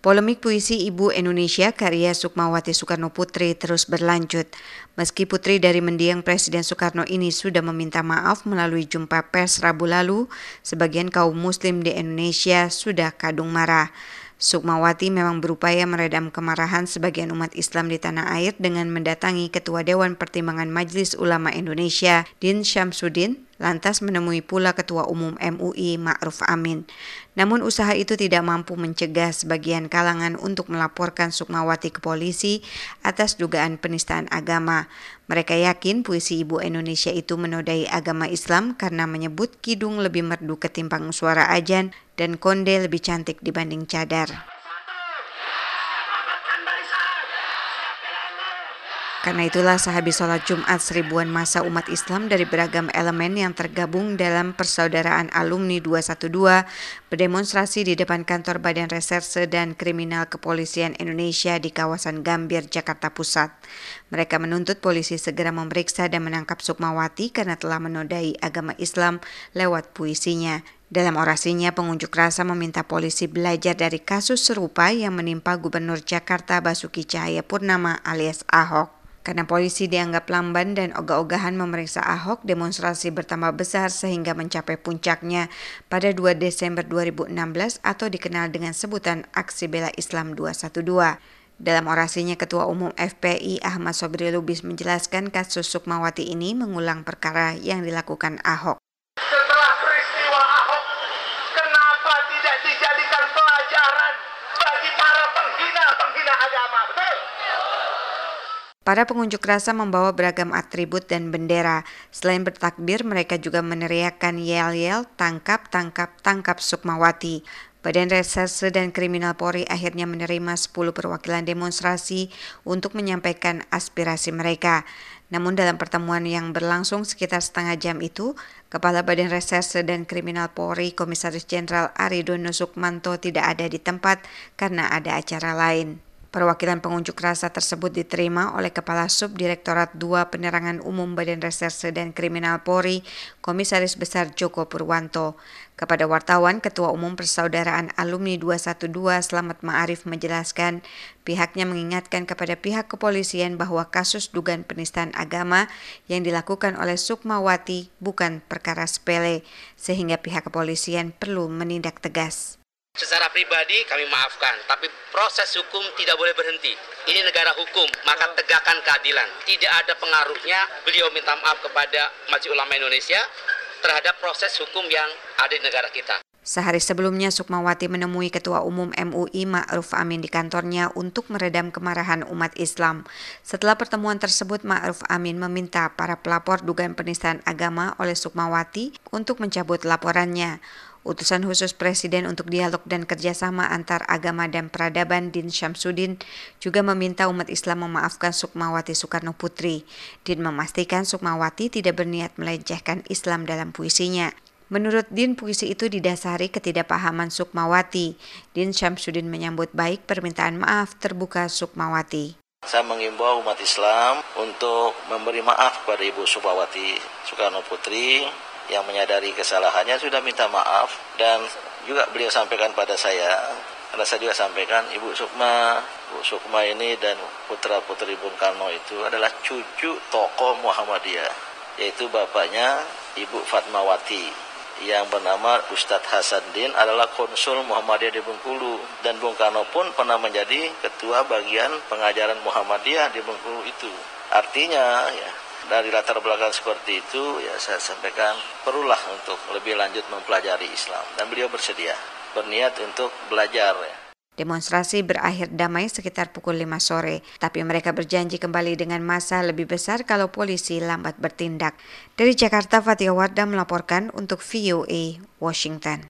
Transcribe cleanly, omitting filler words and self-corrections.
Polemik puisi Ibu Indonesia karya Sukmawati Soekarno Putri terus berlanjut. Meski putri dari mendiang Presiden Soekarno ini sudah meminta maaf melalui jumpa pers Rabu lalu, sebagian kaum muslim di Indonesia sudah kadung marah. Sukmawati memang berupaya meredam kemarahan sebagian umat Islam di tanah air dengan mendatangi Ketua Dewan Pertimbangan Majelis Ulama Indonesia, Din Syamsuddin, lantas menemui pula Ketua Umum MUI Ma'ruf Amin. Namun usaha itu tidak mampu mencegah sebagian kalangan untuk melaporkan Sukmawati ke polisi atas dugaan penistaan agama. Mereka yakin puisi Ibu Indonesia itu menodai agama Islam karena menyebut kidung lebih merdu ketimbang suara ajan dan konde lebih cantik dibanding cadar. Karena itulah sehabis sholat Jumat seribuan massa umat Islam dari beragam elemen yang tergabung dalam Persaudaraan Alumni 212 berdemonstrasi di depan kantor Badan Reserse dan Kriminal Kepolisian Indonesia di kawasan Gambir, Jakarta Pusat. Mereka menuntut polisi segera memeriksa dan menangkap Sukmawati karena telah menodai agama Islam lewat puisinya. Dalam orasinya, pengunjuk rasa meminta polisi belajar dari kasus serupa yang menimpa Gubernur Jakarta Basuki Cahayapurnama alias Ahok. Karena polisi dianggap lamban dan ogah-ogahan memeriksa Ahok, demonstrasi bertambah besar sehingga mencapai puncaknya pada 2 Desember 2016 atau dikenal dengan sebutan Aksi Bela Islam 212. Dalam orasinya, Ketua Umum FPI Ahmad Sobri Lubis menjelaskan kasus Sukmawati ini mengulang perkara yang dilakukan Ahok. Setelah peristiwa Ahok, kenapa tidak dijadikan pelajaran bagi para penghina agama? Betul? Para pengunjuk rasa membawa beragam atribut dan bendera. Selain bertakbir, mereka juga meneriakkan yel-yel, tangkap, tangkap, tangkap Sukmawati. Badan Reserse dan Kriminal Polri akhirnya menerima 10 perwakilan demonstrasi untuk menyampaikan aspirasi mereka. Namun dalam pertemuan yang berlangsung sekitar setengah jam itu, Kepala Badan Reserse dan Kriminal Polri Komisaris Jenderal Aridono Sukmanto tidak ada di tempat karena ada acara lain. Perwakilan pengunjuk rasa tersebut diterima oleh Kepala Subdirektorat 2 Penerangan Umum Badan Reserse dan Kriminal Polri, Komisaris Besar Joko Purwanto. Kepada wartawan, Ketua Umum Persaudaraan Alumni 212 Slamet Ma'arif menjelaskan, pihaknya mengingatkan kepada pihak kepolisian bahwa kasus dugaan penistaan agama yang dilakukan oleh Sukmawati bukan perkara sepele, sehingga pihak kepolisian perlu menindak tegas. Secara pribadi kami maafkan, tapi proses hukum tidak boleh berhenti. Ini negara hukum, maka tegakkan keadilan. Tidak ada pengaruhnya beliau minta maaf kepada Majelis Ulama Indonesia terhadap proses hukum yang ada di negara kita. Sehari sebelumnya, Sukmawati menemui Ketua Umum MUI Ma'ruf Amin di kantornya untuk meredam kemarahan umat Islam. Setelah pertemuan tersebut, Ma'ruf Amin meminta para pelapor dugaan penistaan agama oleh Sukmawati untuk mencabut laporannya. Utusan khusus Presiden untuk Dialog dan Kerjasama Antar Agama dan Peradaban Din Syamsuddin juga meminta umat Islam memaafkan Sukmawati Soekarno Putri. Din memastikan Sukmawati tidak berniat melecehkan Islam dalam puisinya. Menurut Din, puisi itu didasari ketidakpahaman Sukmawati. Din Syamsuddin menyambut baik permintaan maaf terbuka Sukmawati. Saya mengimbau umat Islam untuk memberi maaf kepada Ibu Sukmawati Soekarno Putri yang menyadari kesalahannya, sudah minta maaf, dan juga beliau sampaikan pada saya, karena saya juga sampaikan, Ibu Sukma ini dan putra-putri Bung Karno itu adalah cucu tokoh Muhammadiyah, yaitu bapaknya Ibu Fatmawati yang bernama Ustadz Hasanuddin adalah konsul Muhammadiyah di Bengkulu, dan Bung Karno pun pernah menjadi ketua bagian pengajaran Muhammadiyah di Bengkulu itu. Artinya ya, dari latar belakang seperti itu, ya saya sampaikan perlulah untuk lebih lanjut mempelajari Islam. Dan beliau bersedia, berniat untuk belajar. Demonstrasi berakhir damai sekitar pukul 5 sore, tapi mereka berjanji kembali dengan massa lebih besar kalau polisi lambat bertindak. Dari Jakarta, Fatia Wardah melaporkan untuk VOA Washington.